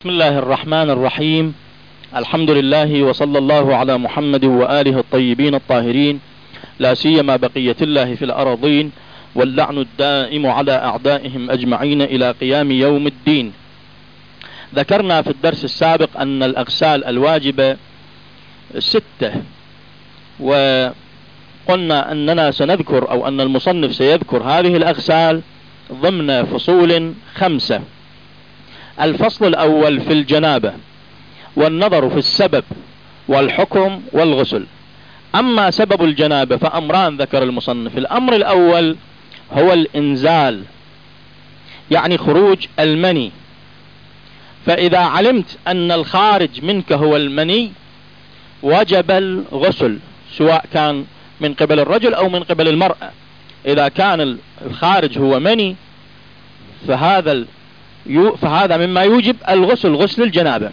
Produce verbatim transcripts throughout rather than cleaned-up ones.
بسم الله الرحمن الرحيم. الحمد لله وصلى الله على محمد وآله الطيبين الطاهرين، لا سيما بقية الله في الأراضين، واللعن الدائم على أعدائهم أجمعين إلى قيام يوم الدين. ذكرنا في الدرس السابق أن الأغسال الواجبة ستة، وقلنا أننا سنذكر أو أن المصنف سيذكر هذه الأغسال ضمن فصول خمسة. الفصل الأول في الجنابة، والنظر في السبب والحكم والغسل. أما سبب الجنابة فأمران ذكر المصنف. الأمر الأول هو الإنزال، يعني خروج المني. فإذا علمت أن الخارج منك هو المني وجب الغسل، سواء كان من قبل الرجل أو من قبل المرأة. إذا كان الخارج هو مني فهذا فهذا مما يوجب الغسل، غسل الجنابة.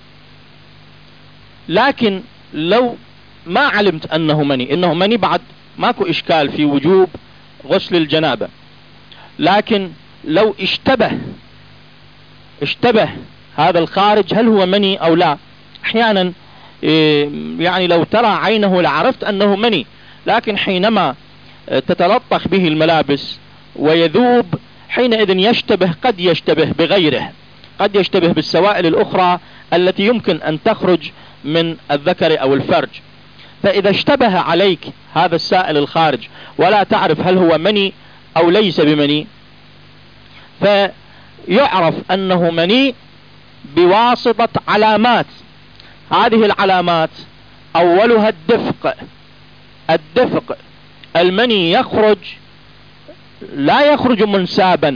لكن لو ما علمت أنه مني إنه مني بعد ماكو إشكال في وجوب غسل الجنابة. لكن لو اشتبه اشتبه هذا الخارج هل هو مني أو لا، أحيانا يعني لو ترى عينه لعرفت أنه مني، لكن حينما تتلطخ به الملابس ويذوب حينئذ يشتبه، قد يشتبه بغيره، قد يشتبه بالسوائل الأخرى التي يمكن أن تخرج من الذكر أو الفرج. فإذا اشتبه عليك هذا السائل الخارج ولا تعرف هل هو مني أو ليس بمني، فيعرف أنه مني بواسطة علامات. هذه العلامات أولها الدفق. الدفق، المني يخرج لا يخرج منسابا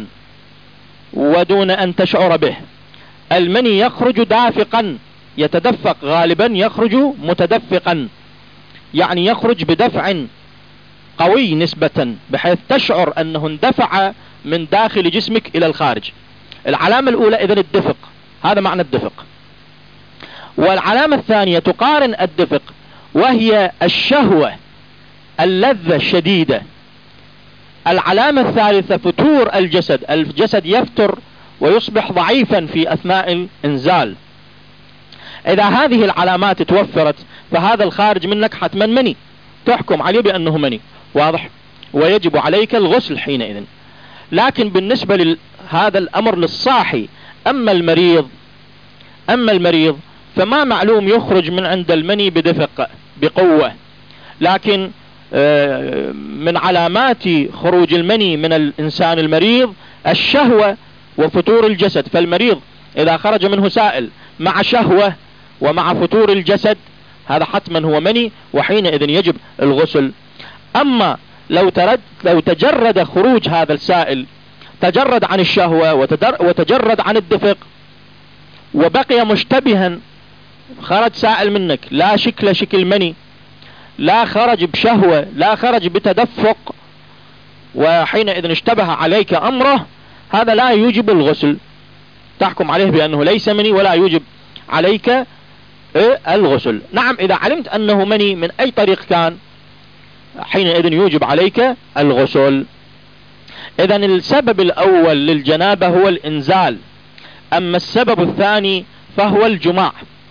ودون أن تشعر به، المني يخرج دافقا، يتدفق غالبا، يخرج متدفقا، يعني يخرج بدفع قوي نسبة بحيث تشعر أنه اندفع من داخل جسمك إلى الخارج. العلامة الأولى إذن الدفق، هذا معنى الدفق. والعلامة الثانية تقارن الدفق وهي الشهوة، اللذة الشديدة. العلامة الثالثة فتور الجسد، الجسد يفتر ويصبح ضعيفا في أثناء الإنزال. إذا هذه العلامات توفرت فهذا الخارج منك حتما مني، تحكم عليه بأنه مني، واضح، ويجب عليك الغسل حينئذ. لكن بالنسبة لهذا الأمر للصاحي، أما المريض أما المريض فما معلوم يخرج من عند المني بدفق بقوة، لكن من علامات خروج المني من الإنسان المريض الشهوة وفتور الجسد. فالمريض إذا خرج منه سائل مع شهوة ومع فتور الجسد هذا حتما هو مني، وحينئذ يجب الغسل. أما لو ترد لو تجرد خروج هذا السائل، تجرد عن الشهوة وتجرد عن الدفق وبقي مشتبها، خرج سائل منك لا شكل شكل مني، لا خرج بشهوة، لا خرج بتدفق، وحينئذ اشتبه عليك أمره، هذا لا يوجب الغسل، تحكم عليه بأنه ليس مني ولا يوجب عليك الغسل. نعم، إذا علمت أنه مني من أي طريق كان حينئذ يوجب عليك الغسل. إذن السبب الأول للجنابة هو الإنزال. أما السبب الثاني فهو الجماع.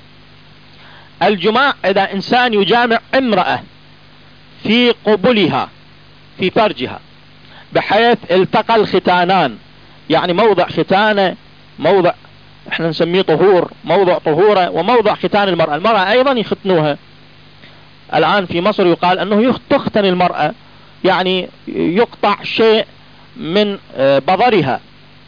الجماع إذا إنسان يجامع امرأة في قبلها في فرجها بحيث التقى الختانان، يعني موضع ختانة، موضع احنا نسميه طهور، موضع طهورة وموضع ختان المرأة. المرأة أيضا يختنوها. الآن في مصر يقال أنه تختن المرأة، يعني يقطع شيء من بظرها.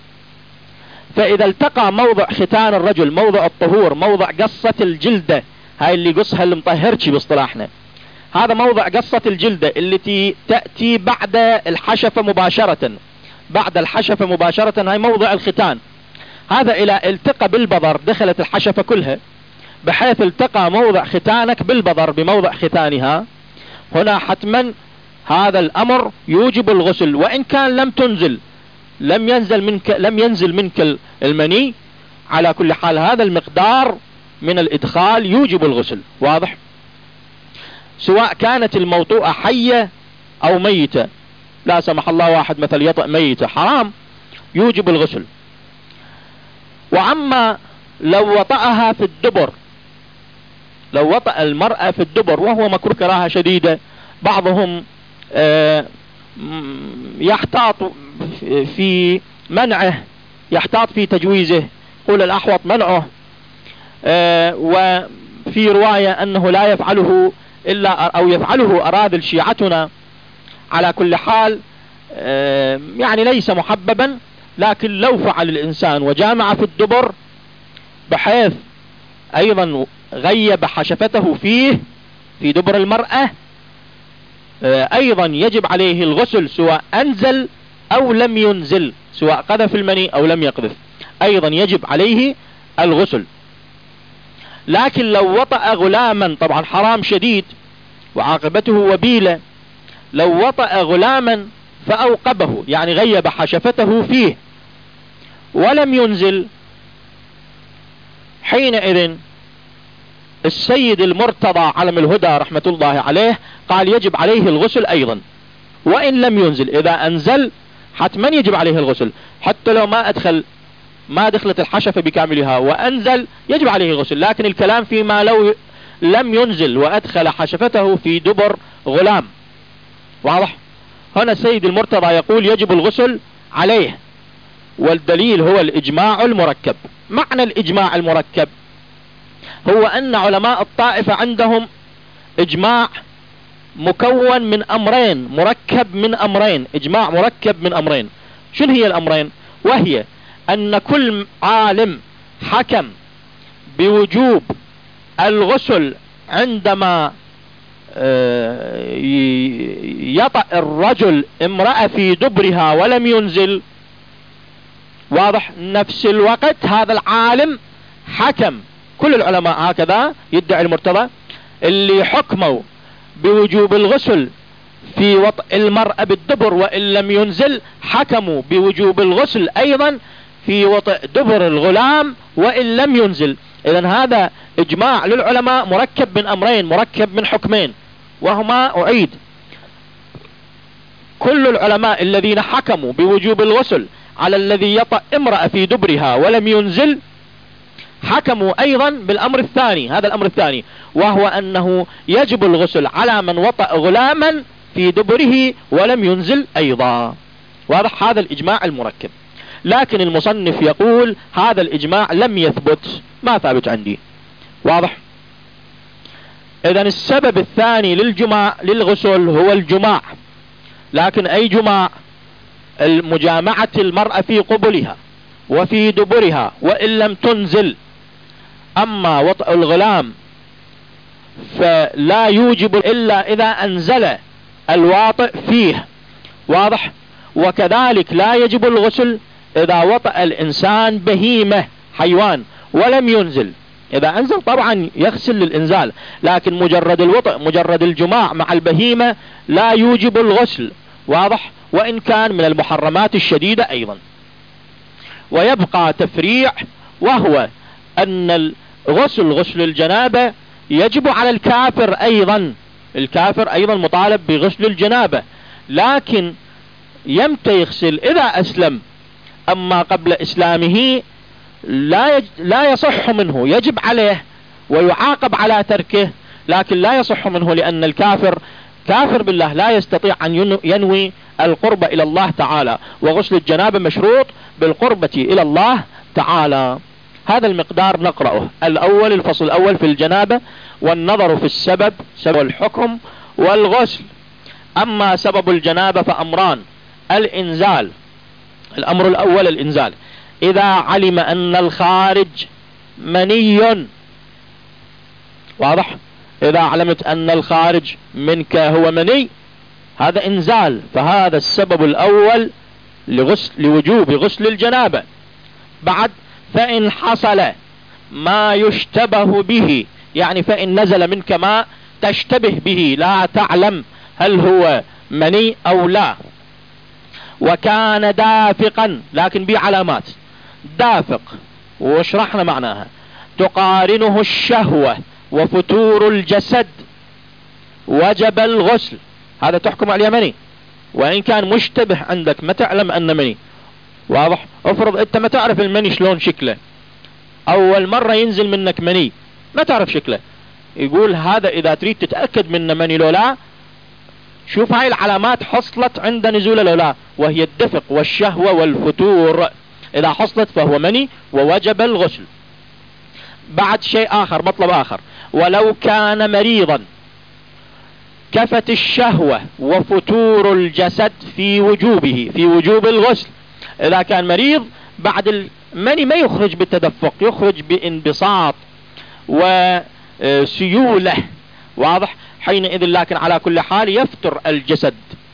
فإذا التقى موضع ختان الرجل، موضع الطهور، موضع قصة الجلدة، هاي اللي قصها اللي مطهرتش باصطلاحنا، هذا موضع قصة الجلدة التي تأتي بعد الحشفة مباشرة، بعد الحشفة مباشرة، هاي موضع الختان. هذا إلى التقى بالبظر دخلت الحشفة كلها، بحيث التقى موضع ختانك بالبظر بموضع ختانها، هنا حتما هذا الأمر يوجب الغسل، وإن كان لم تنزل لم ينزل منك لم ينزل منك المني، على كل حال هذا المقدار من الإدخال يوجب الغسل، واضح، سواء كانت الموطوءة حية أو ميتة. لا سمح الله واحد مثل يطأ ميتة حرام، يوجب الغسل. وعما لو وطأها في الدبر، لو وطأ المرأة في الدبر وهو مكروه كراهة شديدة، بعضهم يحتاط في منعه، يحتاط في تجويزه، يقول الأحوط منعه، وفي رواية أنه لا يفعله إلا أو يفعله أراذل شيعتنا. على كل حال يعني ليس محببا، لكن لو فعل الإنسان وجامع في الدبر بحيث أيضا غيب حشفته فيه في دبر المرأة، أيضا يجب عليه الغسل سواء أنزل أو لم ينزل، سواء قذف المني أو لم يقذف، أيضا يجب عليه الغسل. لكن لو وطأ غلاما، طبعا حرام شديد وعاقبته وبيلة، لو وطأ غلاما فأوقبه يعني غيب حشفته فيه ولم ينزل، حينئذ السيد المرتضى علم الهدى رحمة الله عليه قال يجب عليه الغسل أيضا وإن لم ينزل. إذا أنزل حتما يجب عليه الغسل، حتى لو ما أدخل ما دخلت الحشفة بكاملها وأنزل يجب عليه الغسل. لكن الكلام فيما لو لم ينزل وأدخل حشفته في دبر غلام. واضح؟ هنا السيد المرتضى يقول يجب الغسل عليه، والدليل هو الإجماع المركب. معنى الإجماع المركب هو أن علماء الطائفة عندهم إجماع مكون من أمرين، مركب من أمرين، إجماع مركب من أمرين. شنو هي الأمرين؟ وهي أن كل عالم حكم بوجوب الغسل عندما يطأ الرجل امرأة في دبرها ولم ينزل. واضح؟ نفس الوقت هذا العالم حكم، كل العلماء هكذا يدعي المرتضى، اللي حكموا بوجوب الغسل في وطأ المرأة بالدبر وإن لم ينزل، حكموا بوجوب الغسل أيضا في وطأ دبر الغلام وإن لم ينزل. إذن هذا إجماع للعلماء مركب من أمرين، مركب من حكمين، وهما أعيد كل العلماء الذين حكموا بوجوب الغسل على الذي يطأ امرأة في دبرها ولم ينزل، حكموا أيضا بالأمر الثاني، هذا الأمر الثاني، وهو أنه يجب الغسل على من وطأ غلاما في دبره ولم ينزل أيضا. واضح؟ هذا الإجماع المركب. لكن المصنف يقول هذا الإجماع لم يثبت، ما ثابت عندي. واضح؟ إذن السبب الثاني للجماع للغسل هو الجماع، لكن أي جماع؟ المجامعة المرأة في قبلها وفي دبرها وإن لم تنزل. أما وطأ الغلام فلا يوجب إلا إذا أنزل الواطئ فيه. واضح؟ وكذلك لا يجب الغسل إذا وطأ الإنسان بهيمة حيوان ولم ينزل. إذا أنزل طبعا يغسل للإنزال، لكن مجرد الوطئ مجرد الجماع مع البهيمة لا يوجب الغسل. واضح؟ وإن كان من المحرمات الشديدة أيضا. ويبقى تفريع، وهو أن الغسل غسل الجنابة يجب على الكافر أيضا، الكافر أيضا مطالب بغسل الجنابة، لكن يمتى يغسل؟ إذا أسلم. أما قبل إسلامه لا يج... لا يصح منه، يجب عليه ويعاقب على تركه، لكن لا يصح منه، لأن الكافر كافر بالله لا يستطيع أن ينوي القرب إلى الله تعالى، وغسل الجنابة مشروط بالقربة إلى الله تعالى. هذا المقدار نقرأه. الأول الفصل الأول في الجنابة، والنظر في السبب، سبب الحكم والغسل. أما سبب الجنابة فأمران: الإنزال، الأمر الأول الإنزال، إذا علم أن الخارج مني. واضح؟ إذا علمت أن الخارج منك هو مني، هذا إنزال، فهذا السبب الأول لغسل لوجوب غسل الجنابة. بعد فإن حصل ما يشتبه به، يعني فإن نزل منك ما تشتبه به لا تعلم هل هو مني أو لا، وكان دافقا، لكن بعلامات دافق وشرحنا معناها، تقارنه الشهوة وفتور الجسد، وجب الغسل. هذا تحكم على مني، وإن كان مشتبه عندك ما تعلم أن مني. واضح؟ افرض أنت ما تعرف المني شلون شكله، اول مرة ينزل منك مني ما تعرف شكله، يقول هذا اذا تريد تتأكد منه مني لو لا، شوف هاي العلامات حصلت عند نزول لو لا، وهي الدفق والشهوة والفتور، اذا حصلت فهو مني ووجب الغسل. بعد شيء اخر، مطلب اخر، ولو كان مريضا كفت الشهوة وفتور الجسد في وجوبه، في وجوب الغسل. اذا كان مريض بعد المني ما يخرج بالتدفق، يخرج بانبساط وسيولة، واضح؟ حينئذ لكن على كل حال يفتر الجسد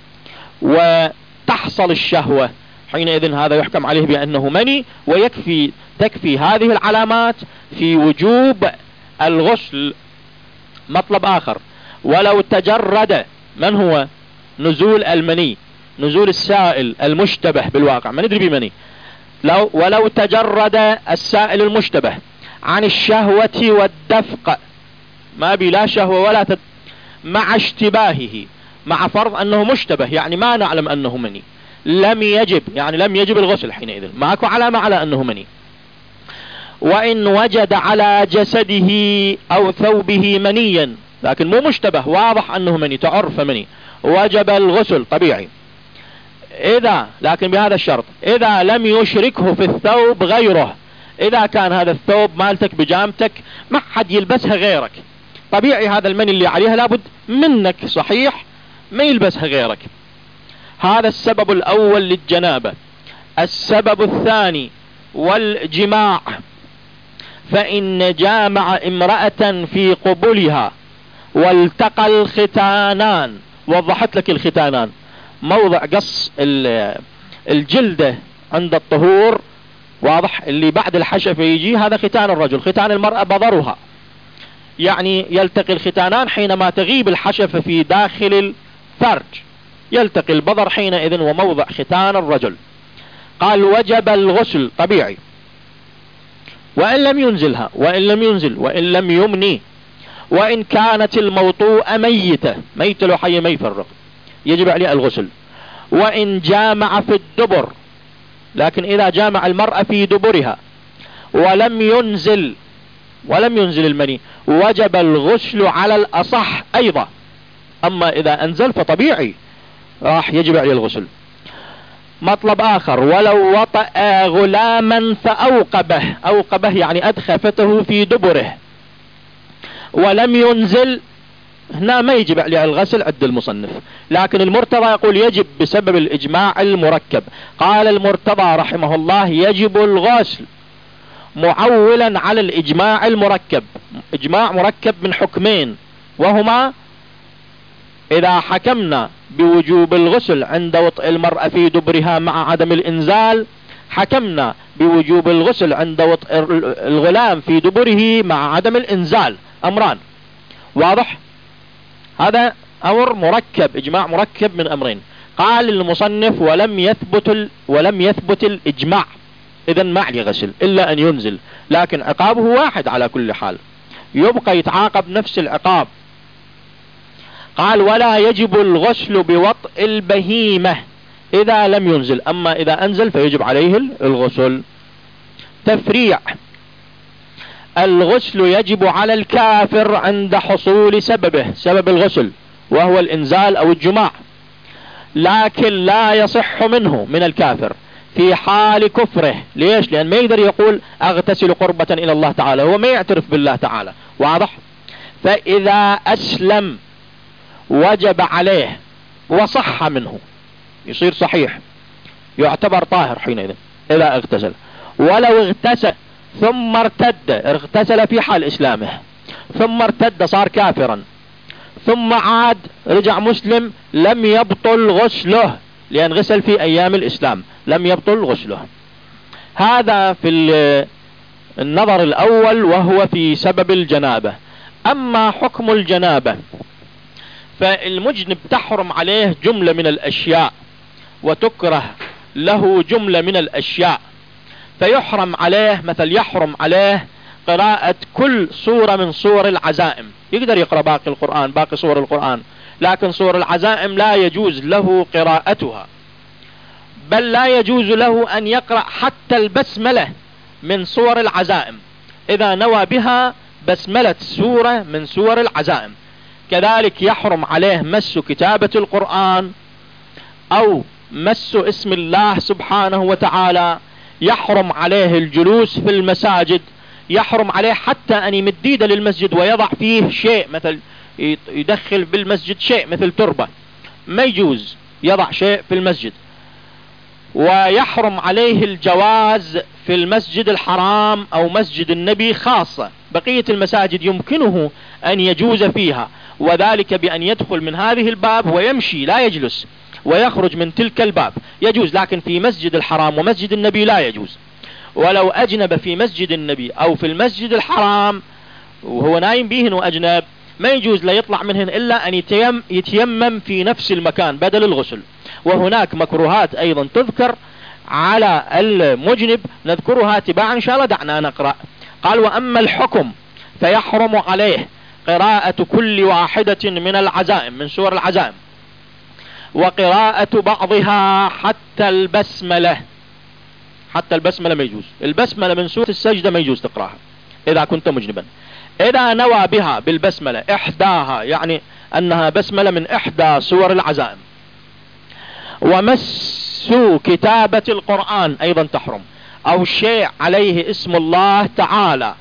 وتحصل الشهوة، حينئذ هذا يحكم عليه بأنه مني، ويكفي تكفي هذه العلامات في وجوب الغسل. مطلب آخر، ولو تجرد، من هو نزول المني؟ نزول السائل المشتبه بالواقع، ما ندري بمني. لو ولو تجرد السائل المشتبه عن الشهوة والدفق، ما بي لا شهوة ولا تد... مع اشتباهه، مع فرض أنه مشتبه يعني ما نعلم أنه مني، لم يجب، يعني لم يجب الغسل، حينئذ معك علامة على أنه مني. وإن وجد على جسده أو ثوبه منيا، لكن مو مشتبه، واضح أنه مني، تعرف مني، وجب الغسل طبيعي. إذا لكن بهذا الشرط، إذا لم يشركه في الثوب غيره، إذا كان هذا الثوب مالتك بجامتك ما حد يلبسها غيرك، طبيعي هذا المني اللي عليها لابد منك، صحيح ما يلبسها غيرك. هذا السبب الأول للجنابة. السبب الثاني والجماع، فإن جامع امرأة في قبلها والتقى الختانان، وضحت لك الختانان موضع قص الجلدة عند الطهور، واضح؟ اللي بعد الحشفة يجي هذا ختان الرجل، ختان المرأة بضرها، يعني يلتقي الختانان حينما تغيب الحشفة في داخل الفرج، يلتقي البضر حينئذ وموضع ختان الرجل. قال وجب الغسل طبيعي، وإن لم ينزلها، وإن لم ينزل وإن لم يمني، وإن كانت الموطوءة ميتة، ميت لو حي ما يفرق، يجب عليه الغسل. وإن جامع في الدبر، لكن إذا جامع المرأة في دبرها ولم ينزل ولم ينزل المني وجب الغسل على الأصح أيضا، أما إذا أنزل فطبيعي راح يجب عليه الغسل. مطلب آخر، ولو وطأ غلاما فأوقبه، أوقبه يعني أدخفته في دبره ولم ينزل، هنا ما يجب عليه الغسل عند المصنف، لكن المرتضى يقول يجب بسبب الإجماع المركب. قال المرتضى رحمه الله يجب الغسل معولا على الإجماع المركب، إجماع مركب من حكمين، وهما إذا حكمنا بوجوب الغسل عند وطئ المرأة في دبرها مع عدم الإنزال، حكمنا بوجوب الغسل عند وطئ الغلام في دبره مع عدم الإنزال، أمران، واضح؟ هذا أمر مركب، إجماع مركب من أمرين. قال المصنف ولم يثبت ال... ولم يثبت الإجماع، إذن ما عليه غسل إلا أن ينزل، لكن عقابه واحد على كل حال، يبقى يتعاقب نفس العقاب. قال ولا يجب الغسل بوطء البهيمة إذا لم ينزل، أما إذا أنزل فيجب عليه الغسل. تفريع، الغسل يجب على الكافر عند حصول سببه، سبب الغسل وهو الإنزال أو الجماع، لكن لا يصح منه من الكافر في حال كفره. ليش؟ لأن ما يقدر يقول أغتسل قربة إلى الله تعالى، هو ما يعترف بالله تعالى، واضح؟ فإذا أسلم وجب عليه وصح منه، يصير صحيح، يعتبر طاهر حينئذ إذا اغتسل. ولو اغتسل ثم ارتد، اغتسل في حال إسلامه ثم ارتد صار كافرا ثم عاد رجع مسلم، لم يبطل غسله، لأن غسل في أيام الإسلام، لم يبطل غسله. هذا في النظر الأول وهو في سبب الجنابة. أما حكم الجنابة فالمجنب تحرم عليه جملة من الأشياء وتكره له جملة من الأشياء، فيحرم عليه، مثل يحرم عليه قراءة كل سورة من سور العزائم، يقدر يقرأ باقي القرآن، باقي سور القرآن، لكن سور العزائم لا يجوز له قراءتها، بل لا يجوز له أن يقرأ حتى البسملة من سور العزائم، إذا نوى بها بسملة سورة من سور العزائم. كذلك يحرم عليه مس كتابة القرآن أو مس اسم الله سبحانه وتعالى، يحرم عليه الجلوس في المساجد، يحرم عليه حتى أن يمد ايده للمسجد ويضع فيه شيء، مثل يدخل بالمسجد شيء مثل تربة، ما يجوز يضع شيء في المسجد. ويحرم عليه الجواز في المسجد الحرام أو مسجد النبي خاصة، بقية المساجد يمكنه أن يجوز فيها، وذلك بأن يدخل من هذه الباب ويمشي لا يجلس، ويخرج من تلك الباب يجوز، لكن في مسجد الحرام ومسجد النبي لا يجوز. ولو أجنب في مسجد النبي أو في المسجد الحرام وهو نايم بهن وأجنب، ما يجوز لا يطلع منهن إلا أن يتيم يتيمم في نفس المكان بدل الغسل. وهناك مكروهات أيضا تذكر على المجنب نذكرها تباعا إن شاء الله. دعنا نقرأ. قال: وأما الحكم فيحرم عليه قراءة كل واحدة من العزائم من سور العزائم، وقراءة بعضها حتى البسملة. حتى البسملة ما يجوز، البسملة من سورة السجدة ما يجوز تقرأها إذا كنت مجنبا. إذا نوى بها بالبسملة إحداها، يعني أنها بسملة من إحدى سور العزائم. ومس كتابة القرآن أيضا تحرم، أو شيء عليه اسم الله تعالى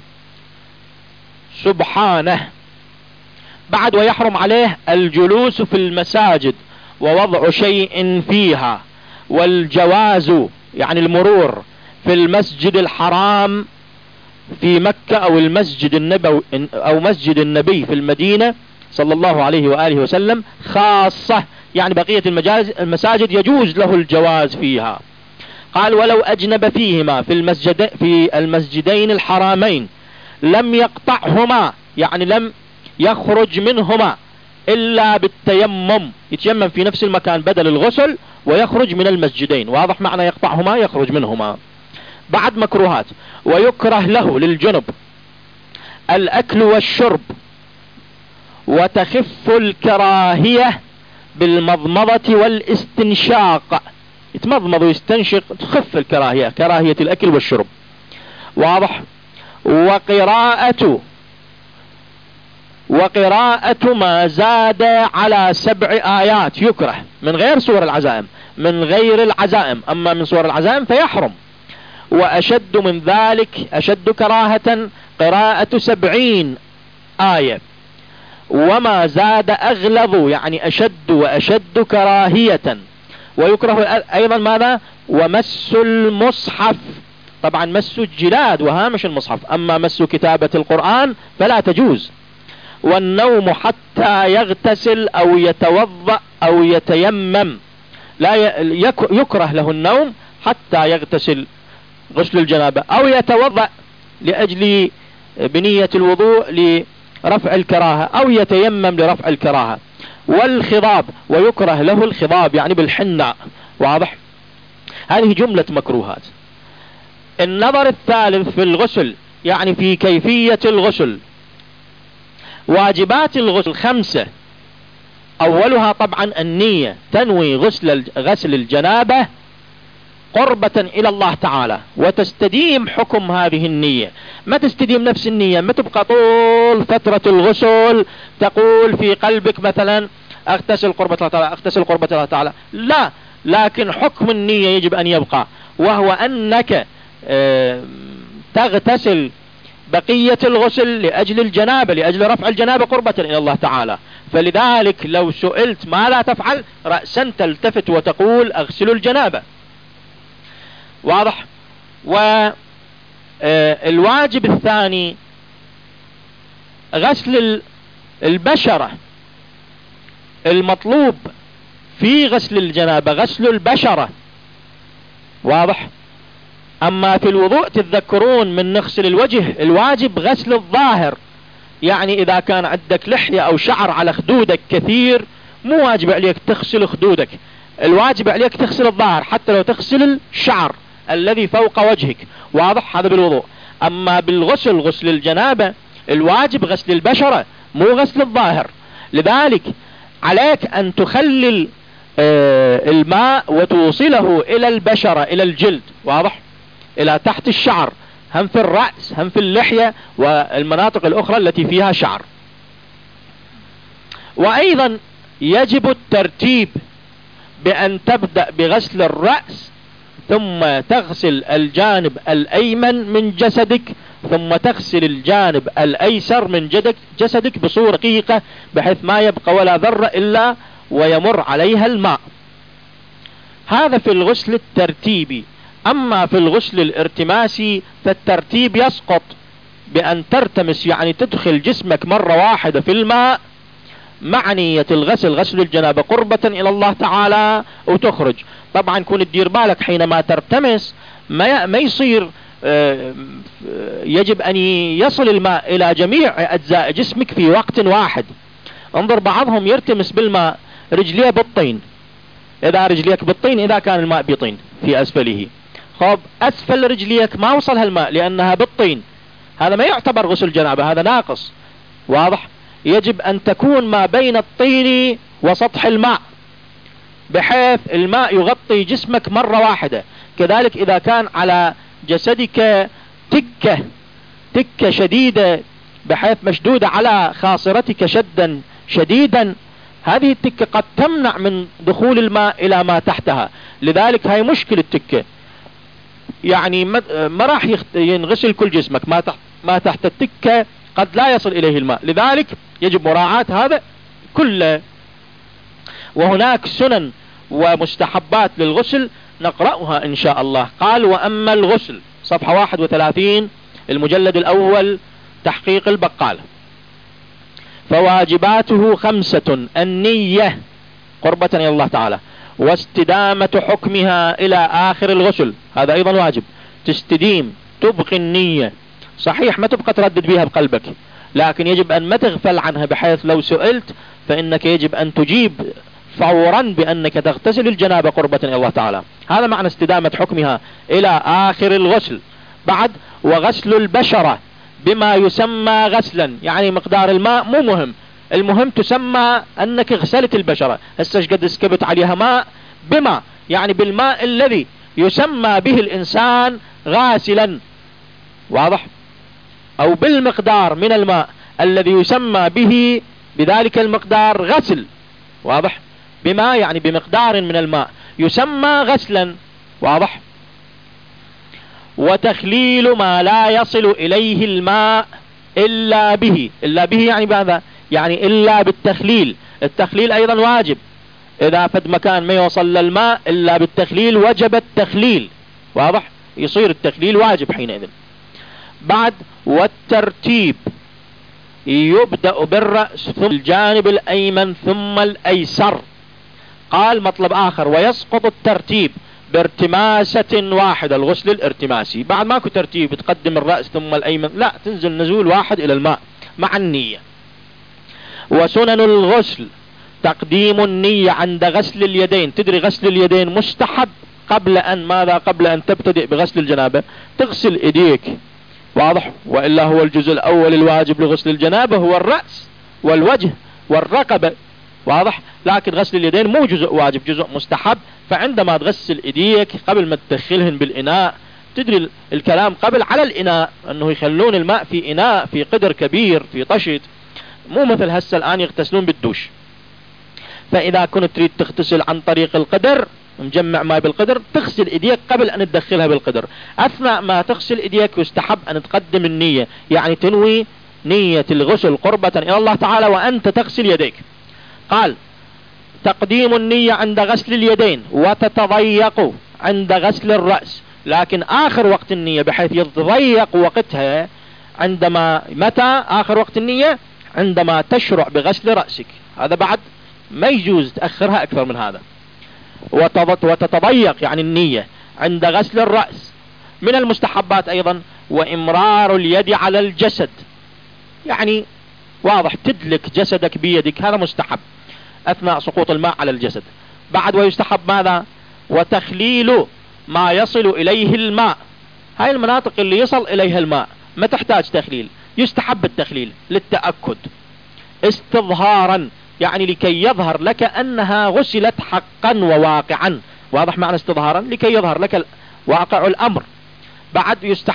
سبحانه. بعد ويحرم عليه الجلوس في المساجد ووضع شيء فيها، والجواز يعني المرور في المسجد الحرام في مكة أو المسجد النبوي أو مسجد النبي في المدينة صلى الله عليه وآله وسلم خاصة، يعني بقية المساجد يجوز له الجواز فيها. قال: ولو أجنب فيهما في المسجد في المسجدين الحرامين لم يقطعهما، يعني لم يخرج منهما إلا بالتيمم، يتيمم في نفس المكان بدل الغسل ويخرج من المسجدين. واضح معنى يقطعهما؟ يخرج منهما. بعد مكروهات: ويكره له للجنب الأكل والشرب، وتخف الكراهية بالمضمضة والاستنشاق، يتمضمض ويستنشق، تخف الكراهية، كراهية الأكل والشرب. واضح. وقراءة وقراءة ما زاد على سبع آيات يكره من غير سور العزائم، من غير العزائم. أما من سور العزائم فيحرم. وأشد من ذلك، أشد كراهة قراءة سبعين آية، وما زاد أغلظ، يعني أشد وأشد كراهية. ويكره أيضا ماذا؟ ومس المصحف، طبعا مس الجلاد وهامش المصحف، أما مس كتابة القرآن فلا تجوز. والنوم حتى يغتسل أو يتوضأ أو يتيمم، لا يكره له النوم حتى يغتسل غسل الجنابة أو يتوضأ لأجل بنية الوضوء لرفع الكراهة، أو يتيمم لرفع الكراهة. والخضاب، ويكره له الخضاب يعني بالحناء. واضح. هذه جملة مكروهات. النظر الثالث في الغسل، يعني في كيفية الغسل. واجبات الغسل خمسة، أولها طبعا النية، تنوي غسل غسل الجنابة قربة إلى الله تعالى، وتستديم حكم هذه النية. ما تستديم نفس النية، ما تبقى طول فترة الغسل تقول في قلبك مثلا اغتسل قربة الله تعالى، اغتسل قربة الله تعالى، لا، لكن حكم النية يجب أن يبقى، وهو أنك تغتسل بقية الغسل لأجل الجنابة، لأجل رفع الجنابة قربة إلى الله تعالى. فلذلك لو سئلت ما لا تفعل، رأسا تلتفت وتقول أغسل الجنابة. واضح. والواجب الثاني غسل البشرة، المطلوب في غسل الجنابة غسل البشرة. واضح. أما في الوضوء تذكرون من نغسل الوجه، الواجب غسل الظاهر، يعني إذا كان عندك لحية أو شعر على خدودك كثير مو واجب عليك تغسل خدودك، الواجب عليك تغسل الظاهر، حتى لو تغسل الشعر الذي فوق وجهك. واضح. هذا بالوضوء. أما بالغسل غسل الجنابة الواجب غسل البشرة مو غسل الظاهر. لذلك عليك أن تخلل آه الماء وتوصله إلى البشرة، إلى الجلد. واضح. إلى تحت الشعر، هم في الرأس هم في اللحية والمناطق الأخرى التي فيها شعر. وأيضا يجب الترتيب بأن تبدأ بغسل الرأس ثم تغسل الجانب الأيمن من جسدك ثم تغسل الجانب الأيسر من جسدك بصورة دقيقة بحيث ما يبقى ولا ذرة إلا ويمر عليها الماء. هذا في الغسل الترتيبي. أما في الغسل الارتماسي فالترتيب يسقط بأن ترتمس، يعني تدخل جسمك مرة واحدة في الماء مع نية الغسل، غسل الجنابة قربة إلى الله تعالى، وتخرج. طبعا كون تدير بالك حينما ترتمس ما ما يصير يجب أن يصل الماء إلى جميع أجزاء جسمك في وقت واحد. انظر بعضهم يرتمس بالماء رجليه بالطين، إذا رجليك بالطين إذا كان الماء بطين في أسفله، خب أسفل رجليك ما وصلها الماء لأنها بالطين، هذا ما يعتبر غسل جنابة، هذا ناقص. واضح؟ يجب أن تكون ما بين الطين وسطح الماء بحيث الماء يغطي جسمك مرة واحدة. كذلك إذا كان على جسدك تكة تكة شديدة بحيث مشدودة على خاصرتك شدا شديدا، هذه التكة قد تمنع من دخول الماء إلى ما تحتها، لذلك هاي مشكلة التكة، يعني ما راح ينغسل كل جسمك، ما تحت, ما تحت التكة قد لا يصل إليه الماء، لذلك يجب مراعاة هذا كله. وهناك سنن ومستحبات للغسل نقرأها إن شاء الله. قال: وأما الغسل، صفحة واحد وثلاثين المجلد الأول تحقيق البقال، فواجباته خمسة: النية قربة إلى الله تعالى، واستدامة حكمها إلى آخر الغسل، هذا أيضا واجب، تستديم تبقي النية، صحيح ما تبقى تردد بها بقلبك، لكن يجب أن ما تغفل عنها بحيث لو سئلت فإنك يجب أن تجيب فورا بأنك تغتسل الجنابة قربة إلى الله تعالى. هذا معنى استدامة حكمها إلى آخر الغسل. بعد: وغسل البشرة بما يسمى غسلا، يعني مقدار الماء مو مهم، المهم تسمى أنك غسلت البشرة. هسه قد اسكبت عليها ماء بما، يعني بالماء الذي يسمى به الإنسان غاسلا، واضح؟ أو بالمقدار من الماء الذي يسمى به بذلك المقدار غسل، واضح؟ بما يعني بمقدار من الماء يسمى غسلا، واضح؟ وتخليل ما لا يصل إليه الماء إلا به، إلا به يعني بهذا، يعني إلا بالتخليل. التخليل أيضا واجب، إذا فد مكان ما يوصل للماء إلا بالتخليل وجب التخليل، واضح؟ يصير التخليل واجب حينئذ. بعد: والترتيب يبدأ بالرأس ثم الجانب الأيمن ثم الأيسر. قال مطلب آخر: ويسقط الترتيب بارتماسة واحدة، الغسل الارتماسي، بعد ماكو ترتيب تقدم الرأس ثم الأيمن، لا، تنزل نزول واحد إلى الماء مع النية. وسنن الغسل: تقديم النية عند غسل اليدين، تدري غسل اليدين مستحب قبل أن ماذا؟ قبل أن تبتدئ بغسل الجنابة تغسل إيديك، واضح؟ وإلا هو الجزء الأول الواجب لغسل الجنابة هو الرأس والوجه والرقبة، واضح؟ لكن غسل اليدين مو جزء واجب، جزء مستحب. فعندما تغسل إيديك قبل ما تدخلهن بالإناء، تدري الكلام قبل على الإناء أنه يخلون الماء في إناء في قدر كبير في طشت، مو مثل هسه الآن يغتسلون بالدوش. فإذا كنت تريد تغتسل عن طريق القدر، مجمع ماء بالقدر، تغسل إيديك قبل أن تدخلها بالقدر. أثناء ما تغسل إيديك يستحب أن تقدم النية، يعني تنوي نية الغسل قربة إلى الله تعالى وأنت تغسل يديك. قال: تقديم النية عند غسل اليدين، وتتضيق عند غسل الرأس، لكن آخر وقت النية بحيث يتضيق وقتها عندما، متى آخر وقت النية؟ عندما تشرع بغسل رأسك، هذا بعد ما يجوز تأخرها أكثر من هذا. وتتضيق يعني النية عند غسل الرأس. من المستحبات أيضا: وإمرار اليد على الجسد، يعني واضح تدلك جسدك بيدك، هذا مستحب أثناء سقوط الماء على الجسد. بعد: ويستحب ماذا؟ وتخليل ما يصل إليه الماء، هاي المناطق اللي يصل إليها الماء ما تحتاج تخليل، يستحب التخليل للتأكد، استظهارا يعني لكي يظهر لك أنها غسلت حقا وواقعا، واضح معنى استظهارا؟ لكي يظهر لك واقع الأمر. بعد: يستحب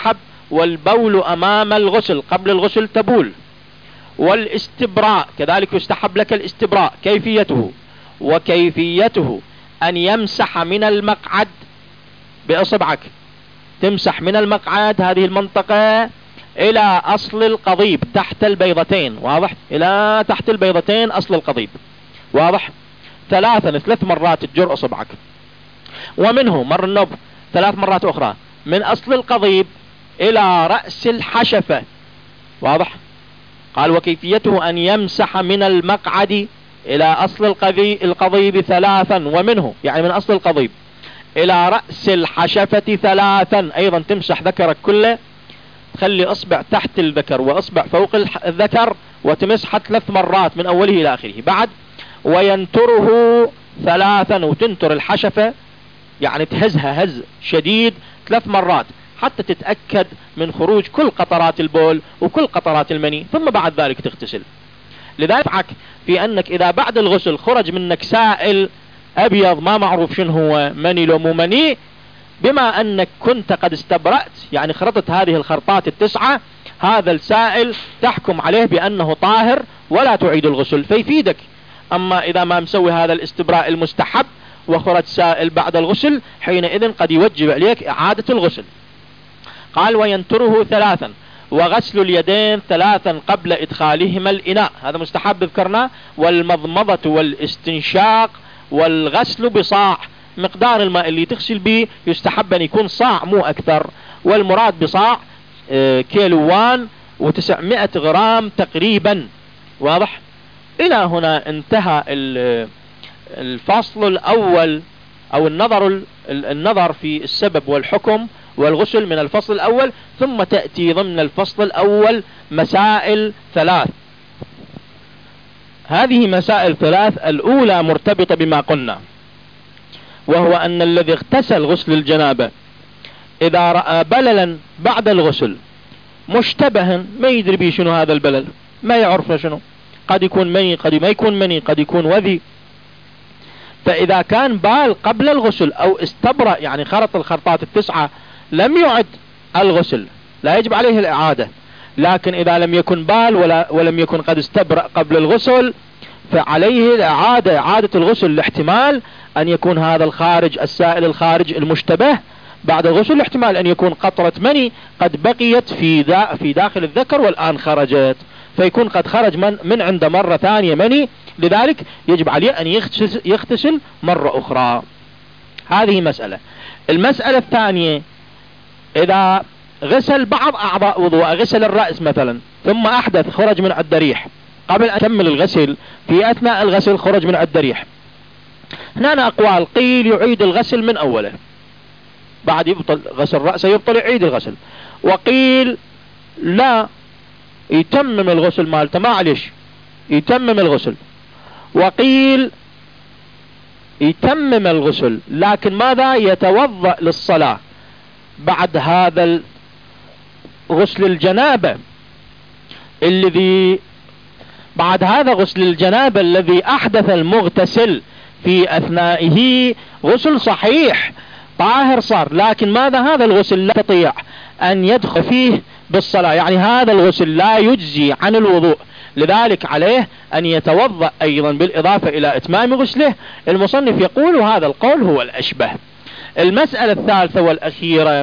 والبول أمام الغسل قبل الغسل تبول. والاستبراء كذلك يستحب لك الاستبراء. كيفيته وكيفيته أن يمسح من المقعد بإصبعك، تمسح من المقعد هذه المنطقة إلى أصل القضيب تحت البيضتين، واضح؟ إلى تحت البيضتين أصل القضيب، واضح؟ ثلاثا ثلاث مرات تجر أصبعك، ومنه مر النوب ثلاث مرات أخرى من أصل القضيب إلى رأس الحشفة، واضح؟ قال وكيفيته أن يمسح من المقعد إلى أصل القضيب ثلاثا، ومنه يعني من أصل القضيب إلى رأس الحشفة ثلاثا، أيضا تمسح ذكرك كله، تخلي أصبع تحت الذكر وأصبع فوق الذكر وتمسح ثلاث مرات من أوله إلى آخره. بعد وينتره ثلاثا، وتنتر الحشفة يعني تهزها هز شديد ثلاث مرات حتى تتأكد من خروج كل قطرات البول وكل قطرات المني، ثم بعد ذلك تغتسل. لذلك في أنك إذا بعد الغسل خرج منك سائل أبيض ما معروف شنو هو، مني لو مو مني، بما أنك كنت قد استبرأت يعني خرطت هذه الخرطات التسعة، هذا السائل تحكم عليه بأنه طاهر ولا تعيد الغسل فيفيدك. أما إذا ما مسوي هذا الاستبراء المستحب وخرج سائل بعد الغسل، حينئذ قد يوجب عليك إعادة الغسل. قال وينتره ثلاثا، وغسل اليدين ثلاثا قبل إدخالهما الإناء، هذا مستحب ذكرنا، والمضمضة والاستنشاق، والغسل بصاع، مقدار الماء اللي تغسل به يستحب أن يكون صاع مو أكثر، والمراد بصاع كيلوان وتسعمائة غرام تقريبا، واضح؟ إلى هنا انتهى الفصل الأول أو النظر النظر في السبب والحكم والغسل من الفصل الأول. ثم تأتي ضمن الفصل الأول مسائل ثلاث. هذه مسائل ثلاث، الأولى مرتبطة بما قلنا، وهو أن الذي اغتسل غسل الجنابة إذا رأى بللا بعد الغسل مشتبها ما يدري به شنو هذا البلل، ما يعرف شنو، قد يكون مني قد ما يكون مني قد يكون وذي، فإذا كان بال قبل الغسل أو استبرأ يعني خرط الخرطات التسعة لم يعد الغسل، لا يجب عليه الإعادة. لكن إذا لم يكن بال ولا ولم يكن قد استبرأ قبل الغسل فعليه الإعادة، إعادة الغسل، لاحتمال أن يكون هذا الخارج السائل الخارج المشتبه بعد الغسل، احتمال أن يكون قطرة مني قد بقيت في دا في داخل الذكر والآن خرجت، فيكون قد خرج من, من عند مرة ثانية مني، لذلك يجب عليه أن يغتسل, يغتسل مرة أخرى. هذه مسألة. المسألة الثانية، إذا غسل بعض أعضاء وضوء، غسل الرأس مثلا ثم أحدث خرج من عند ريح قبل أن يكمل الغسل، في أثناء الغسل خرج من عند ريح، هنا أقوال، قيل يعيد الغسل من أوله بعد يبطل غسل رأسه يبطل يعيد الغسل، وقيل لا يتمم الغسل مالته معلش يتمم الغسل، وقيل يتمم الغسل لكن ماذا يتوضأ للصلاة بعد هذا غسل الجنابة الذي بعد هذا غسل الجنابة الذي أحدث المغتسل في أثنائه غسل صحيح طاهر صار، لكن ماذا هذا الغسل لا يستطيع أن يدخل فيه بالصلاة، يعني هذا الغسل لا يجزي عن الوضوء، لذلك عليه أن يتوضأ أيضا بالإضافة إلى إتمام غسله. المصنف يقول هذا القول هو الأشبه. المسألة الثالثة والأخيرة،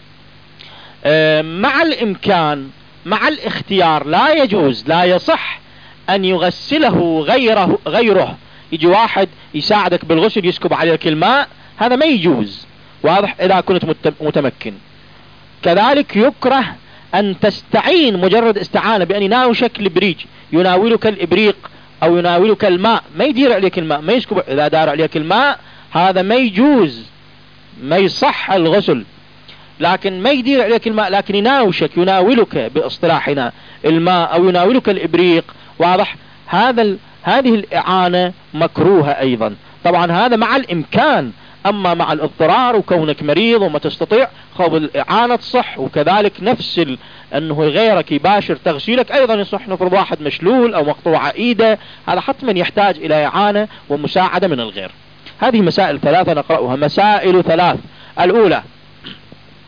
مع الإمكان مع الاختيار لا يجوز لا يصح أن يغسله غيره غيره يجي واحد يساعدك بالغسل يسكب عليك الماء، هذا ما يجوز، واضح؟ إذا كنت متمكن. كذلك يكره أن تستعين مجرد استعانة بأن يناوشك الإبريج، يناولك الإبريق أو يناولك الماء، ما يدير عليك الماء، ما يسكب، إذا دار عليك الماء هذا ما يجوز، ما يصح الغسل. لكن ما يدير عليك الماء لكن يناوشك، يناولك باصطلاحنا الماء أو يناولك الإبريق، واضح؟ هذا ال... هذه الإعانة مكروهة أيضا، طبعا هذا مع الإمكان. أما مع الاضطرار وكونك مريض وما تستطيع، خوض الإعانة تصح، وكذلك نفس ال... أنه غيرك يباشر تغسيلك أيضا يصح. نفرض واحد مشلول أو مقطوعة إيده، هذا حتما يحتاج إلى إعانة ومساعدة من الغير. هذه مسائل ثلاثة نقرأها. مسائل ثلاث. الأولى،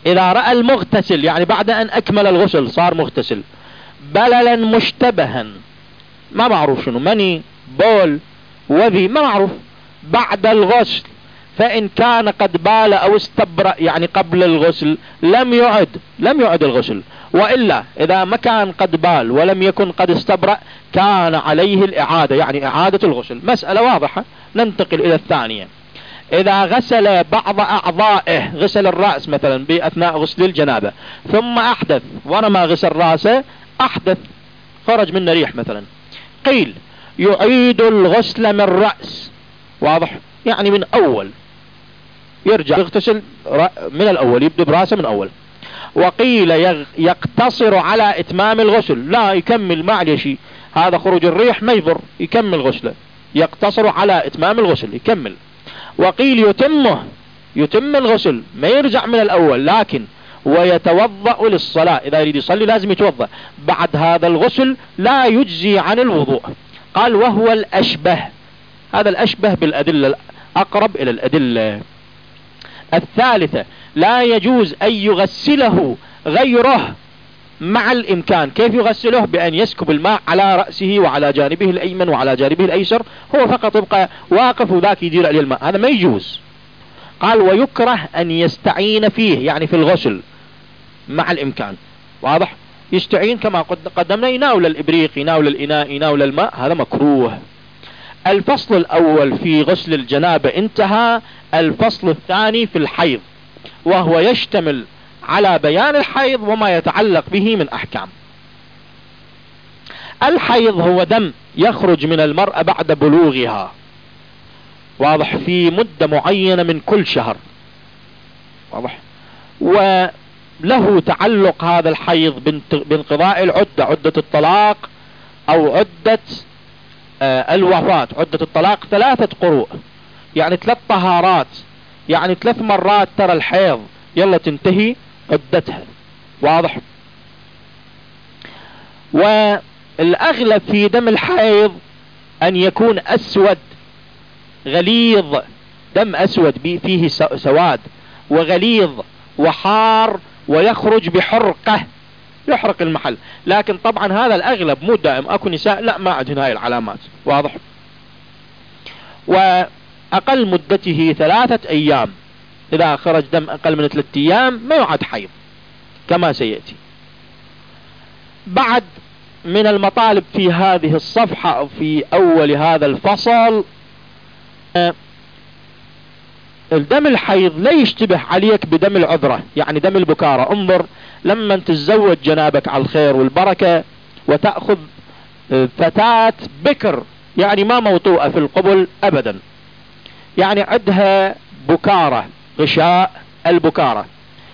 إذا رأى المغتسل يعني بعد أن أكمل الغسل صار مغتسل بللا مشتبها، ما معروف شنو، مني، بول، وذي، ما معروف، بعد الغسل، فإن كان قد بال أو استبرأ يعني قبل الغسل لم يعد لم يعد الغسل، وإلا إذا ما كان قد بال ولم يكن قد استبرأ كان عليه الإعادة يعني إعادة الغسل. مسألة واضحة. ننتقل إلى الثانية. إذا غسل بعض أعضائه، غسل الرأس مثلا بأثناء غسل الجنابة ثم أحدث، ورمى غسل رأسه أحدث خرج منه ريح مثلا، قيل يعيد الغسل من رأس، واضح، يعني من أول يرجع يغتسل من الأول، يبدأ برأسه من أول. وقيل يقتصر على إتمام الغسل، لا يكمل ما عليه شيء، هذا خروج الريح ما يضر، يكمل غسله، يقتصر على إتمام الغسل يكمل. وقيل يتمه يتم الغسل ما يرجع من الأول، لكن ويتوضأ للصلاة، إذا يريد يصلي لازم يتوضأ بعد هذا الغسل، لا يجزي عن الوضوء. قال وهو الأشبه، هذا الأشبه بالأدلة، أقرب إلى الأدلة. الثالثة لا يجوز أن يغسله غيره مع الإمكان. كيف يغسله؟ بأن يسكب الماء على رأسه وعلى جانبه الأيمن وعلى جانبه الأيسر، هو فقط يبقى واقف وذاك يدير عليه الماء، هذا ما يجوز. قال ويكره أن يستعين فيه يعني في الغسل مع الإمكان، واضح، يستعين كما قدمنا، يناول الإبريق، يناول الإناء، يناول الماء، هذا مكروه. الفصل الأول في غسل الجنابة انتهى. الفصل الثاني في الحيض، وهو يشتمل على بيان الحيض وما يتعلق به من أحكام. الحيض هو دم يخرج من المرأة بعد بلوغها، واضح، في مدة معينة من كل شهر، واضح، وله تعلق هذا الحيض بانقضاء العدة، عدة الطلاق أو عدة آه الوفاة. عدة الطلاق ثلاثة قروء، يعني ثلاث طهارات، يعني ثلاث مرات ترى الحيض يلا تنتهي عدتها، واضح. والأغلب في دم الحيض أن يكون أسود غليظ، دم أسود فيه سواد وغليظ وحار ويخرج بحرقة، يحرق المحل. لكن طبعا هذا الأغلب مو دائم، أكو نساء لا ما عندهن هاي العلامات، واضح. وأقل مدته ثلاثة أيام، إذا خرج دم أقل من ثلاثة أيام ما يعد حيض كما سيأتي. بعد من المطالب في هذه الصفحة أو في أول هذا الفصل، الدم الحيض لا يشتبه عليك بدم العذرة يعني دم البكارة. انظر لما تتزوج جنابك على الخير والبركة وتأخذ فتاة بكر يعني ما موطوءة في القبل أبدا، يعني عندها بكارة، غشاء البكارة،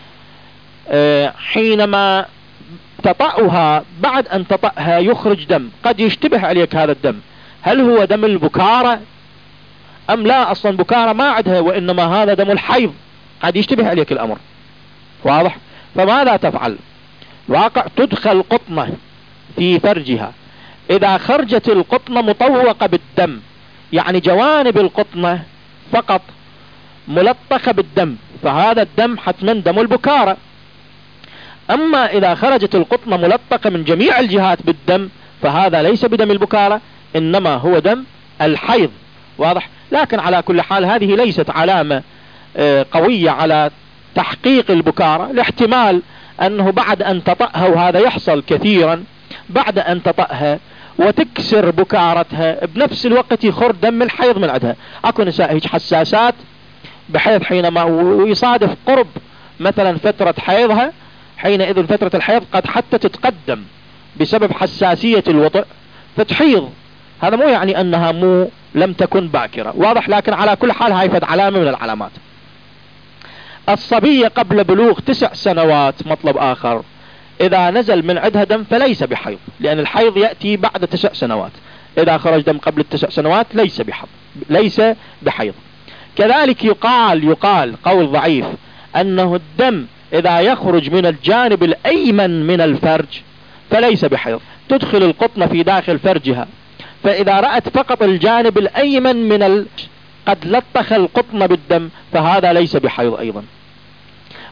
حينما تطأها بعد أن تطأها يخرج دم، قد يشتبه عليك هذا الدم، هل هو دم البكارة أم لا؟ أصلا بكارة ما عندها، وإنما هذا دم الحيض، قد يشتبه عليك الأمر، واضح. فماذا تفعل؟ واقع تدخل قطنة في فرجها، إذا خرجت القطنة مطوقة بالدم يعني جوانب القطنة فقط ملطخة بالدم، فهذا الدم حتما دم البكارة. أما إذا خرجت القطنة ملطخة من جميع الجهات بالدم فهذا ليس بدم البكارة، إنما هو دم الحيض، واضح. لكن على كل حال هذه ليست علامة قوية على تحقيق البكارة، لاحتمال أنه بعد أن تطأها، وهذا يحصل كثيرا، بعد أن تطأها وتكسر بكارتها بنفس الوقت يخر دم الحيض من عندها. أكو نساء هيك حساسات بحيث حينما ويصادف قرب مثلا فترة حيضها، حينئذ فترة الحيض قد حتى تتقدم بسبب حساسية الوطء فتحيض، هذا مو يعني أنها مو لم تكن باكرة، واضح. لكن على كل حال هاي فد علامة من العلامات. الصبية قبل بلوغ تسع سنوات مطلب آخر، إذا نزل من عندها دم فليس بحيض، لأن الحيض يأتي بعد تسع سنوات، إذا خرج دم قبل التسع سنوات ليس بحيض، ليس بحيض. كذلك يقال يقال قول ضعيف أنه الدم إذا يخرج من الجانب الأيمن من الفرج فليس بحيض، تدخل القطنة في داخل فرجها، فإذا رأت فقط الجانب الأيمن من ال... قد لطخ القطنة بالدم فهذا ليس بحيض أيضا.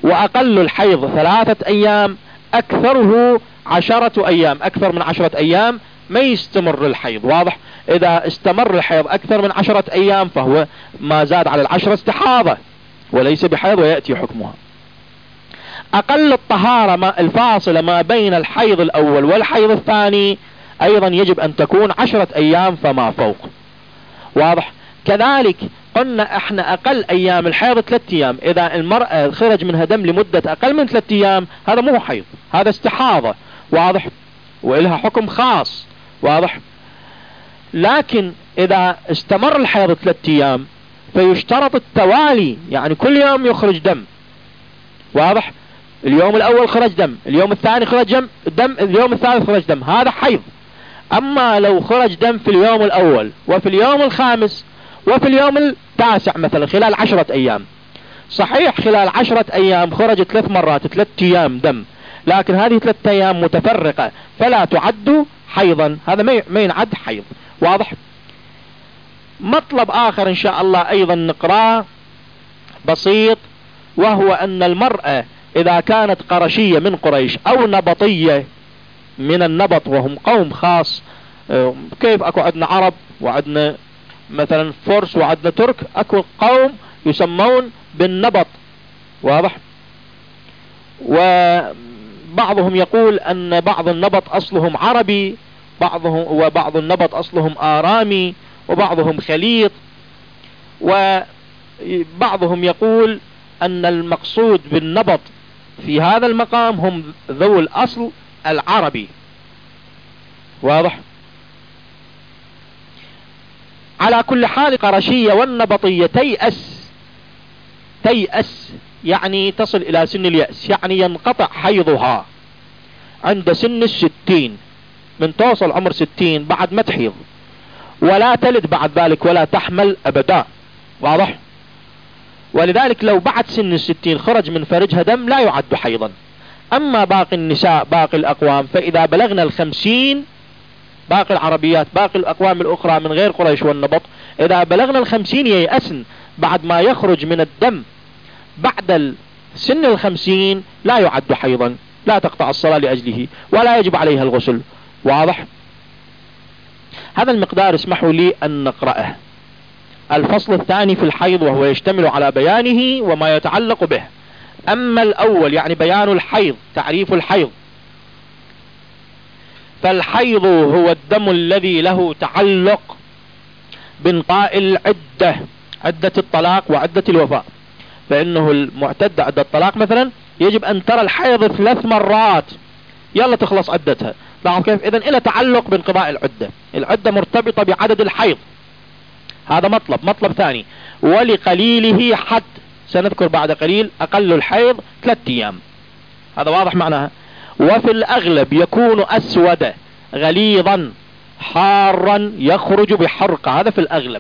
وأقل الحيض ثلاثة أيام، أكثره عشرة أيام. أكثر من عشرة أيام ما يستمر الحيض. واضح؟ إذا استمر الحيض أكثر من عشرة أيام فهو ما زاد على العشرة استحاضة وليس بحيض ويأتي حكمها. أقل الطهارة ما الفاصلة ما بين الحيض الأول والحيض الثاني أيضا يجب أن تكون عشرة أيام فما فوق. واضح؟ كذلك قلنا احنا أقل أيام الحيض ثلاثة أيام. إذا المرأة خرج منها دم لمدة أقل من ثلاثة أيام هذا مو حيض، هذا استحاضة. واضح؟ وإلها حكم خاص. واضح؟ لكن إذا استمر الحيض ثلاثة أيام فيشترط التوالي، يعني كل يوم يخرج دم. واضح؟ اليوم الأول خرج دم، اليوم الثاني خرج دم, دم اليوم الثالث خرج دم، هذا حيض. أما لو خرج دم في اليوم الأول وفي اليوم الخامس وفي اليوم التاسع مثلا خلال عشرة أيام، صحيح خلال عشرة أيام خرج ثلاث مرات ثلاث أيام دم، لكن هذه ثلاثة أيام متفرقة فلا تعد حيضا، هذا ما ينعد حيض. واضح؟ مطلب آخر إن شاء الله أيضا نقرأ بسيط، وهو أن المرأة إذا كانت قرشية من قريش أو نبطية من النبط وهم قوم خاص، كيف أكو عندنا عرب وعندنا مثلا فرس وعندنا ترك، أكو قوم يسمون بالنبط. واضح؟ وبعضهم يقول أن بعض النبط أصلهم عربي، بعضهم وبعض النبط أصلهم آرامي، وبعضهم خليط، وبعضهم يقول أن المقصود بالنبط في هذا المقام هم ذو الأصل العربي. واضح؟ على كل حال قرشية والنبطية تيأس تيأس يعني تصل إلى سن اليأس، يعني ينقطع حيضها عند سن الستين، من توصل عمر ستين بعد ما تحيض، ولا تلد بعد ذلك ولا تحمل أبدا. واضح؟ ولذلك لو بعد سن الستين خرج من فرجها دم لا يعد حيضا. أما باقي النساء باقي الأقوام فإذا بلغنا الخمسين، باقي العربيات باقي الأقوام الأخرى من غير قريش والنبط، إذا بلغنا الخمسين ييأسن بعد ما يخرج من الدم بعد سن الخمسين لا يعد حيضا، لا تقطع الصلاة لأجله ولا يجب عليها الغسل. واضح؟ هذا المقدار اسمحوا لي أن نقرأه. الفصل الثاني في الحيض وهو يشتمل على بيانه وما يتعلق به. أما الأول يعني بيان الحيض، تعريف الحيض. فالحيض هو الدم الذي له تعلق بانقاء العدة، عدة الطلاق وعدة الوفاء. فإنه المعتدة عدة الطلاق مثلا يجب أن ترى الحيض ثلاث مرات يلا تخلص عدتها. لاحظ كيف؟ إذن إلى تعلق بانقضاء العدة، العدة مرتبطة بعدد الحيض، هذا مطلب. مطلب ثاني، ولقليله حد، سنذكر بعد قليل أقل الحيض ثلاثة أيام، هذا واضح معناها. وفي الأغلب يكون أسود غليظا حارا يخرج بحرقة، هذا في الأغلب.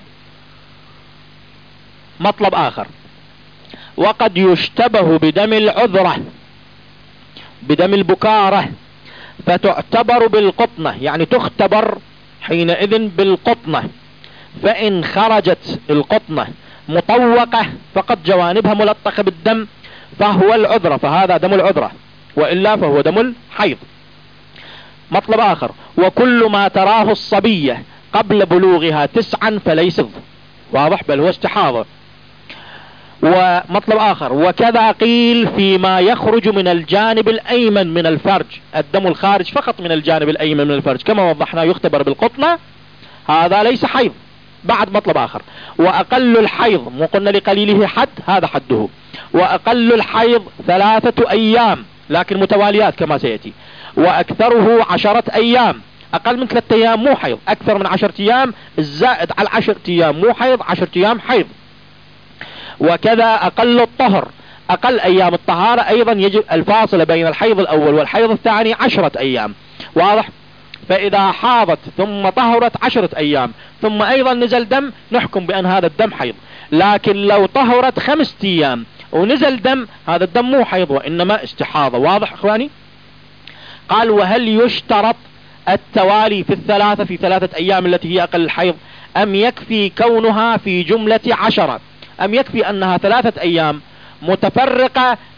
مطلب آخر، وقد يشتبه بدم العذرة بدم البكارة فتعتبر بالقطنة، يعني تختبر حينئذ بالقطنة، فإن خرجت القطنة مطوقة فقد جوانبها ملطخة بالدم فهو العذرة، فهذا دم العذرة، وإلا فهو دم الحيض. مطلب آخر، وكل ما تراه الصبية قبل بلوغها تسعا فليس، واضح، بل هو استحاضة. ومطلب آخر، وكذا قيل فيما يخرج من الجانب الأيمن من الفرج، الدم الخارج فقط من الجانب الأيمن من الفرج كما وضحنا يختبر بالقطنة، هذا ليس حيض. بعد مطلب آخر، وأقل الحيض، مو قلنا لقليله حد، هذا حده، وأقل الحيض ثلاثة أيام لكن متواليات كما سيأتي، وأكثره عشرة أيام، أقل من ثلاثة أيام مو حيض، أكثر من عشرة أيام الزائد على عشرة أيام مو حيض، عشرة أيام حيض. وكذا أقل الطهر، أقل أيام الطهارة أيضا يجب الفاصلة بين الحيض الأول والحيض الثاني عشرة أيام، واضح. فإذا حاضت ثم طهرت عشرة أيام ثم أيضا نزل دم نحكم بأن هذا الدم حيض. لكن لو طهرت خمسة أيام ونزل دم هذا الدم مو حيض وإنما استحاضة. واضح أخواني؟ قال وهل يشترط التوالي في الثلاثة في ثلاثة أيام التي هي أقل الحيض، أم يكفي كونها في جملة عشرة، أم يكفي أنها ثلاثة أيام متفرقة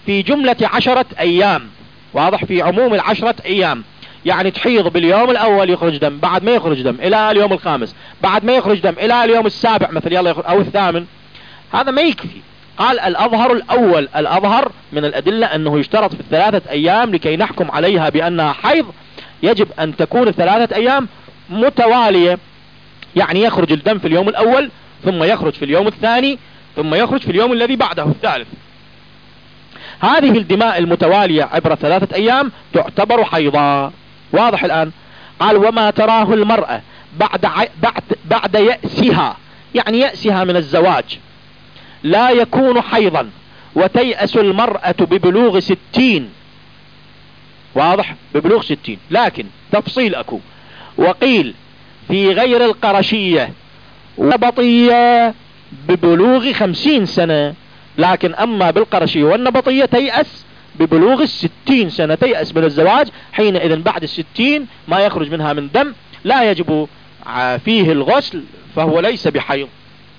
في جملة عشرة ايام، واضح، في عموم العشرة ايام. يعني تحيض باليوم الاول يخرج دم، بعد ما يخرج دم الى اليوم الخامس، بعد ما يخرج دم الى اليوم السابع مثل يلا يخرج او الثامن، هذا ما يكفي. قال الاظهر الاول، الاظهر من الادلة انه يشترط في الثلاثة ايام لكي نحكم عليها بانها حيض يجب ان تكون الثلاثة ايام متوالية، يعني يخرج الدم في اليوم الاول ثم يخرج في اليوم الثاني ثم يخرج في اليوم الذي بعده الثالث. هذه الدماء المتوالية عبر ثلاثة ايام تعتبر حيضا. واضح الان؟ قال وما تراه المرأة بعد بعد بعد يأسها، يعني يأسها من الزواج، لا يكون حيضا، وتيأس المرأة ببلوغ ستين. واضح، ببلوغ ستين، لكن تفصيل اكو، وقيل في غير القرشية والنبطية ببلوغ خمسين سنة، لكن اما بالقرشية والنبطية تيأس ببلوغ الستين سنة، تيأس من الزواج حينئذ بعد الستين ما يخرج منها من دم لا يجب فيه الغسل، فهو ليس بحيض.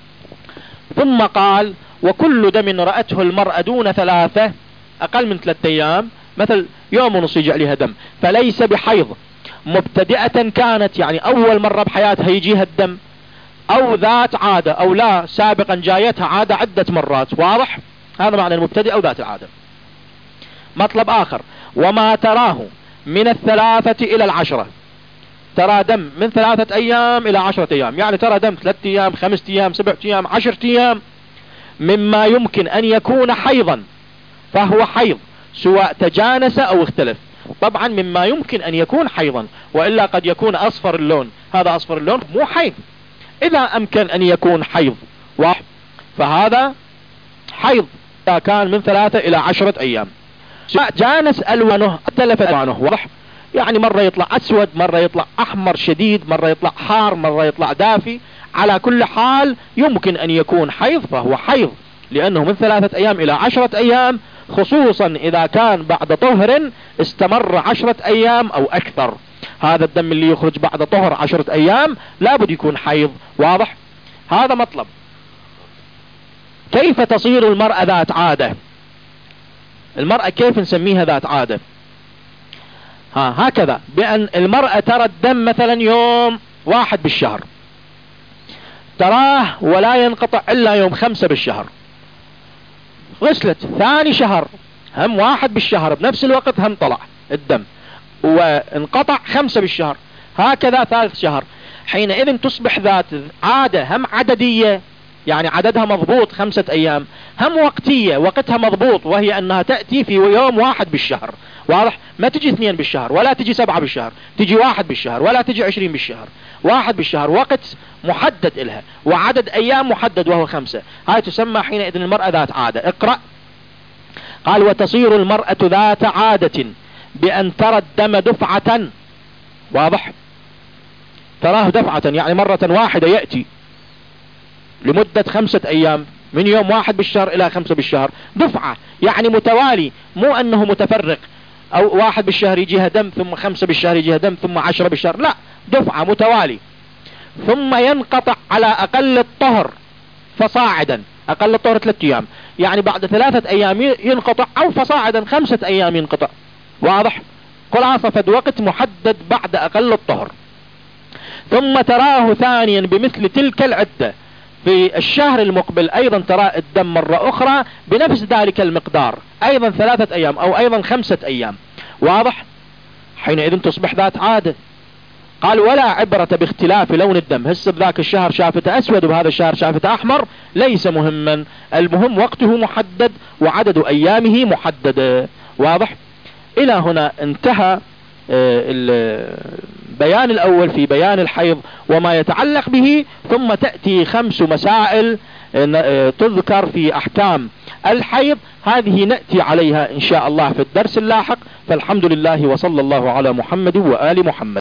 ثم قال وكل دم رأته المرأة دون ثلاثة، اقل من ثلاثة ايام، مثل يوم ونص يجي عليها دم، فليس بحيض، مبتدئة كانت، يعني اول مرة بحياتها يجيها الدم، او ذات عادة، او لا سابقا جايتها عادة عدة مرات. واضح؟ هذا معنى المبتدئ او ذات العادة. مطلب اخر، وما تراه من الثلاثة الى العشرة، ترى دم من ثلاثة ايام الى عشرة ايام، يعني ترى دم ثلاثة ايام، خمسة ايام، سبعة ايام، عشرة ايام، مما يمكن ان يكون حيضا فهو حيض سواء تجانس او اختلف. طبعا مما يمكن ان يكون حيضا، والا قد يكون اصفر اللون، هذا اصفر اللون مو حيض. اذا امكن ان يكون حيض واحد فهذا حيض اذا كان من ثلاثة الى عشرة ايام. سواء جانس الوانه اختلف الوانه، واضح، يعني مرة يطلع اسود، مرة يطلع احمر شديد، مرة يطلع حار، مرة يطلع دافي، على كل حال يمكن ان يكون حيض فهو حيض، لانه من ثلاثة ايام الى عشرة ايام، خصوصا اذا كان بعد طهر استمر عشرة ايام او اكثر. هذا الدم اللي يخرج بعد طهر عشرة ايام لابد يكون حيض. واضح؟ هذا مطلب. كيف تصير المرأة ذات عادة؟ المرأة كيف نسميها ذات عادة؟ ها هكذا، بأن المرأة ترى الدم مثلا يوم واحد بالشهر، تراه ولا ينقطع الا يوم خمسة بالشهر، غسلت ثاني شهر هم واحد بالشهر بنفس الوقت هم طلع الدم وانقطع خمسة بالشهر، هكذا ثالث شهر، حينئذ تصبح ذات عادة هم عددية، يعني عددها مضبوط خمسة ايام، هم وقتية وقتها مضبوط، وهي انها تأتي في يوم واحد بالشهر. واضح؟ ما تجي اثنين بالشهر، ولا تجي سبعة بالشهر، تجي واحد بالشهر، ولا تجي عشرين بالشهر، واحد بالشهر، وقت محدد إلها وعدد ايام محدد وهو خمسة. هاي تسمى حينئذ المرأة ذات عادة. اقرأ. قال وتصير المرأة ذات عادة بأن ترى الدم دفعة. واضح؟ تراه دفعة يعني مرة واحدة يأتي لمدة خمسة ايام، من يوم واحد بالشهر الى خمسة بالشهر، دفعة يعني متوالي، مو انه متفرق، او واحد بالشهر يجيها دم ثم خمسة بالشهر يجيها دم ثم عشرة بالشهر، لا، دفعة متوالي. ثم ينقطع على اقل الطهر فصاعدا، اقل الطهر ثلاثة ايام، يعني بعد ثلاثة ايام ينقطع، او فصاعدا خمسة ايام ينقطع. واضح؟ خلاصة فد وقت محدد بعد اقل الطهر. ثم تراه ثانيا بمثل تلك العدة في الشهر المقبل، ايضا ترى الدم مرة اخرى بنفس ذلك المقدار، ايضا ثلاثة ايام او ايضا خمسة ايام. واضح؟ حينئذ تصبح ذات عادة. قال ولا عبرة باختلاف لون الدم، هسه بذاك الشهر شافته اسود وبهذا الشهر شافته احمر، ليس مهما، المهم وقته محدد وعدد ايامه محددة. واضح؟ الى هنا انتهى البيان الاول في بيان الحيض وما يتعلق به، ثم تأتي خمس مسائل تذكر في احكام الحيض، هذه نأتي عليها ان شاء الله في الدرس اللاحق. فالحمد لله وصلى الله على محمد وآل محمد.